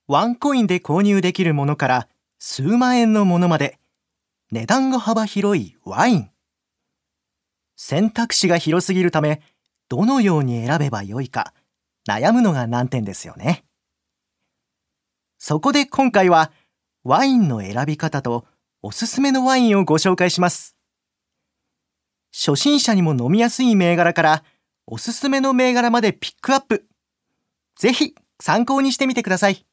ワンコインで購入できるものから数万円のものまで、値段が幅広いワイン。選択肢が広すぎるため、どのように選べばよいか悩むのが難点ですよね。そこで今回はワインの選び方とおすすめのワインをご紹介します。初心者にも飲みやすい銘柄からおすすめの銘柄までピックアップ。ぜひ参考にしてみてください。